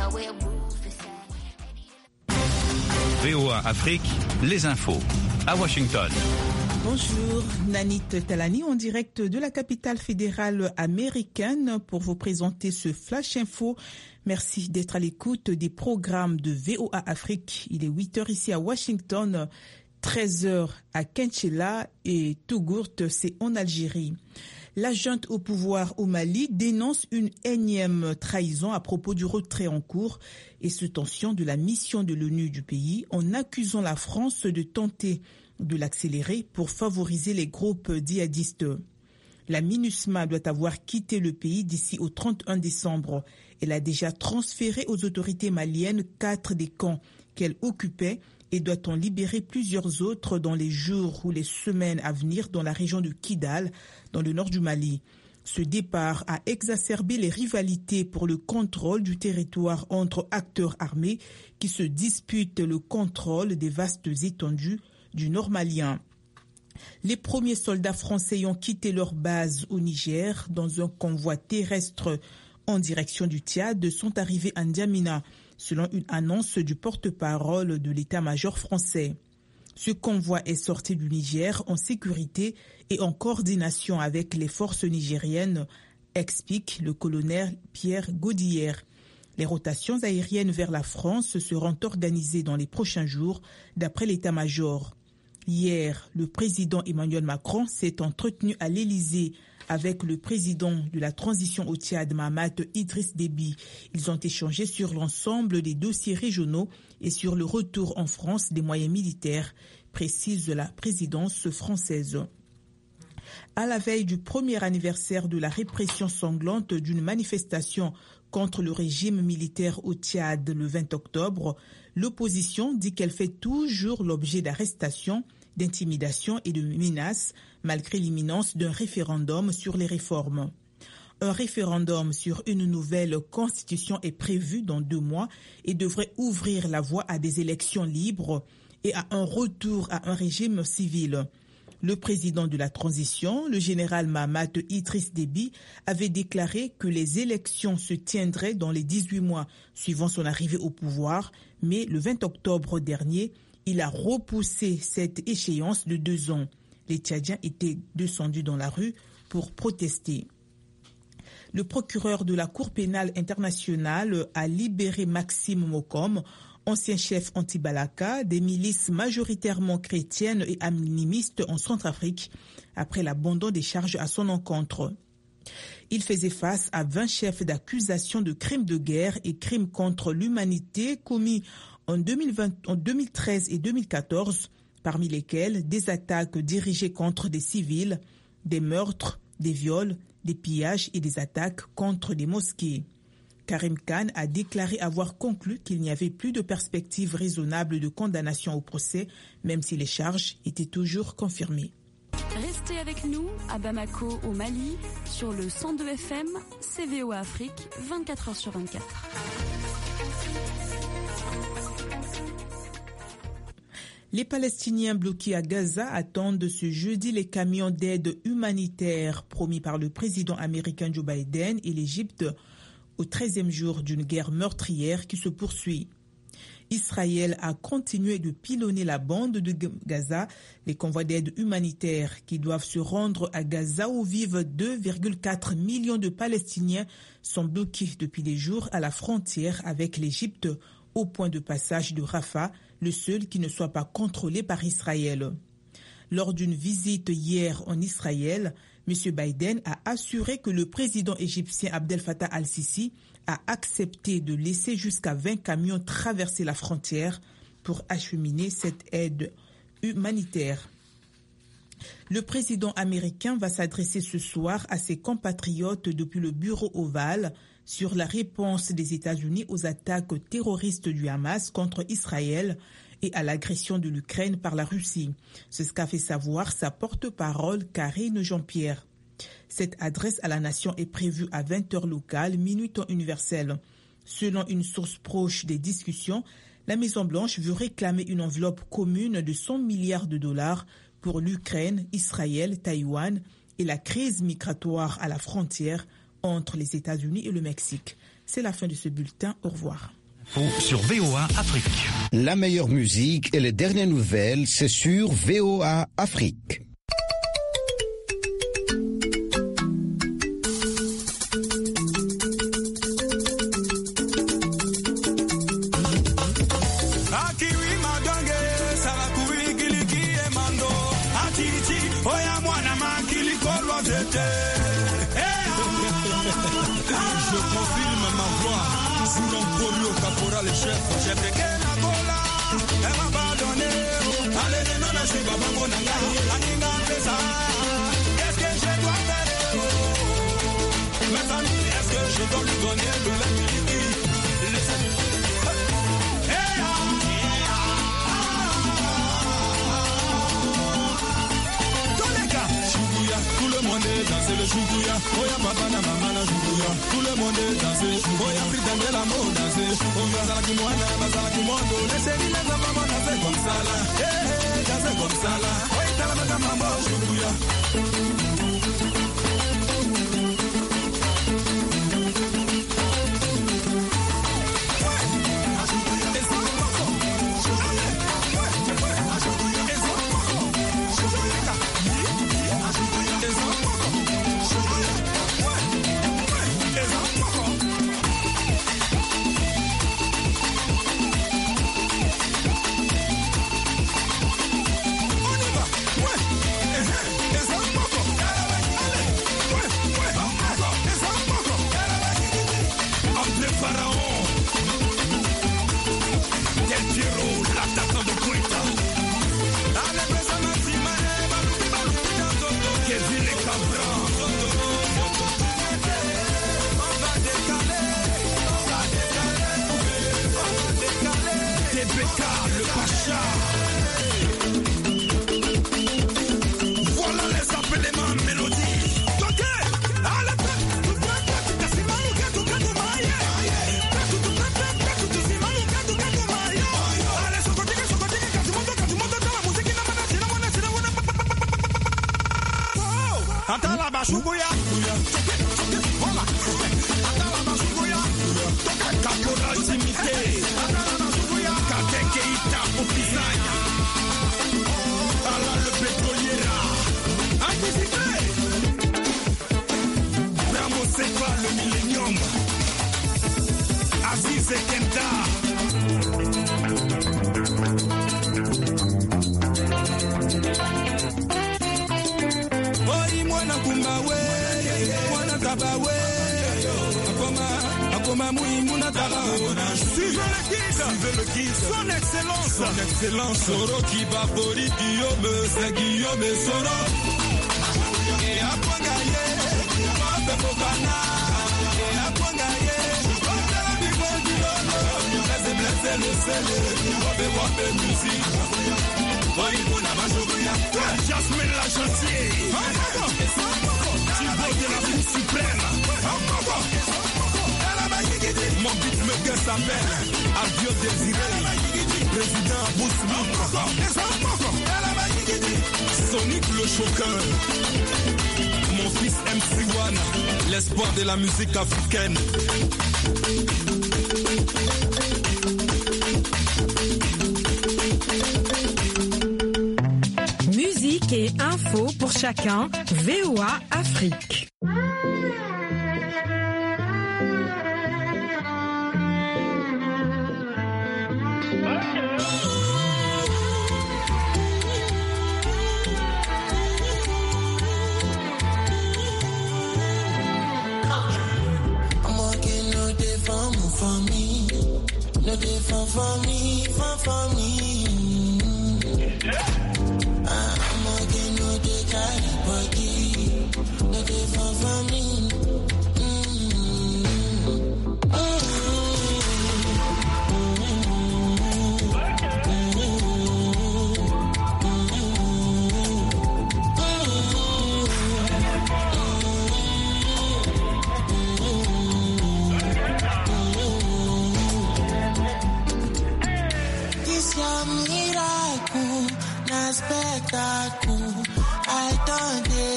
VOA Afrique, les infos à Washington. Bonjour, Nanit Talani en direct de la capitale fédérale américaine pour vous présenter ce Flash Info. Merci d'être à l'écoute des programmes de VOA Afrique. Il est 8h ici à Washington, 13h à Kenchela et Tougourt, c'est en Algérie. La junte au pouvoir au Mali dénonce une énième trahison à propos du retrait en cours et sous tension de la mission de l'ONU du pays en accusant la France de tenter de l'accélérer pour favoriser les groupes djihadistes. La MINUSMA doit avoir quitté le pays d'ici au 31 décembre. Elle a déjà transféré aux autorités maliennes 4 des camps qu'elle occupait et doit en libérer plusieurs autres dans les jours ou les semaines à venir dans la région de Kidal, dans le nord du Mali. Ce départ a exacerbé les rivalités pour le contrôle du territoire entre acteurs armés qui se disputent le contrôle des vastes étendues du nord malien. Les premiers soldats français ont quitté leur base au Niger dans un convoi terrestre en direction du Tchad sont arrivés à N'Djamena, selon une annonce du porte-parole de l'état-major français. Ce convoi est sorti du Niger en sécurité et en coordination avec les forces nigériennes, explique le colonel Pierre Godillère. Les rotations aériennes vers la France seront organisées dans les prochains jours, d'après l'état-major. Hier, le président Emmanuel Macron s'est entretenu à l'Élysée avec le président de la transition au Tchad, Mahamat Idriss Déby. Ils ont échangé sur l'ensemble des dossiers régionaux et sur le retour en France des moyens militaires, précise la présidence française. À la veille du premier anniversaire de la répression sanglante d'une manifestation contre le régime militaire au Tchad le 20 octobre, l'opposition dit qu'elle fait toujours l'objet d'arrestations, d'intimidation et de menaces, malgré l'imminence d'un référendum sur les réformes. Un référendum sur une nouvelle constitution est prévu dans 2 mois et devrait ouvrir la voie à des élections libres et à un retour à un régime civil. Le président de la transition, le général Mahamat Idriss Déby, avait déclaré que les élections se tiendraient dans les 18 mois suivant son arrivée au pouvoir, mais le 20 octobre dernier, il a repoussé cette échéance de 2 ans. Les Tchadiens étaient descendus dans la rue pour protester. Le procureur de la Cour pénale internationale a libéré Maxime Mokom, ancien chef anti-Balaka des milices majoritairement chrétiennes et animistes en Centrafrique, après l'abandon des charges à son encontre. Il faisait face à 20 chefs d'accusation de crimes de guerre et crimes contre l'humanité commis en 2013 et 2014, parmi lesquels des attaques dirigées contre des civils, des meurtres, des viols, des pillages et des attaques contre des mosquées. Karim Khan a déclaré avoir conclu qu'il n'y avait plus de perspective raisonnable de condamnation au procès, même si les charges étaient toujours confirmées. Restez avec nous à Bamako, au Mali, sur le 102 FM, VOA Afrique, 24h sur 24. Les Palestiniens bloqués à Gaza attendent ce jeudi les camions d'aide humanitaire promis par le président américain Joe Biden et l'Égypte au 13e jour d'une guerre meurtrière qui se poursuit. Israël a continué de pilonner la bande de Gaza. Les convois d'aide humanitaire qui doivent se rendre à Gaza où vivent 2,4 millions de Palestiniens sont bloqués depuis des jours à la frontière avec l'Égypte au point de passage de Rafah, le seul qui ne soit pas contrôlé par Israël. Lors d'une visite hier en Israël, M. Biden a assuré que le président égyptien Abdel Fattah al-Sisi a accepté de laisser jusqu'à 20 camions traverser la frontière pour acheminer cette aide humanitaire. Le président américain va s'adresser ce soir à ses compatriotes depuis le bureau ovale sur la réponse des États-Unis aux attaques terroristes du Hamas contre Israël et à l'agression de l'Ukraine par la Russie. C'est ce qu'a fait savoir sa porte-parole Karine Jean-Pierre. Cette adresse à la nation est prévue à 20h locale, minuit temps universel. Selon une source proche des discussions, la Maison-Blanche veut réclamer une enveloppe commune de 100 milliards de dollars pour l'Ukraine, Israël, Taïwan et la crise migratoire à la frontière entre les États-Unis et le Mexique. C'est la fin de ce bulletin. Au revoir. Sur VOA Afrique. La meilleure musique et les dernières nouvelles, c'est sur VOA Afrique. Je confirme ma voix sous l'emporio caporal chef. J'ai fait qu'elle a cola, elle m'a pardonné. Allez, non, je suis pas bon, qu'est-ce que je dois faire? Mes amis, est-ce que je dois lui donner de la musique? Tout le monde est dansé le chougouya. Oya papa na maman na chougouya. Tout le monde est dansé. Oya frita de la mode dansé. Oya zala kimwana, bazala kimondo. Laissez-les les enfants danser comme ça là. Danser comme ça là. Oya tala maka mambo chougouya. Son excellence, Soro qui babori Guillaume, c'est Guillaume Soro. Et à Pongaye, Mbappé Bokana. Et à Pongaye, Mbappé la Bible du Lono. Blessé le sel, Mbappé musique. Oïbouna Majouria, Jasmine la chantier. Thibaut de la Cour suprême. Mon beatmaker s'appelle Adio Désiré, président Boussoum. Sonic le choqueur. Mon fils MC1, l'espoir de la musique africaine. Musique et info pour chacun, VOA Afrique. For me. I'm again, no, they carry body. No, they for me. Spectacle, I don't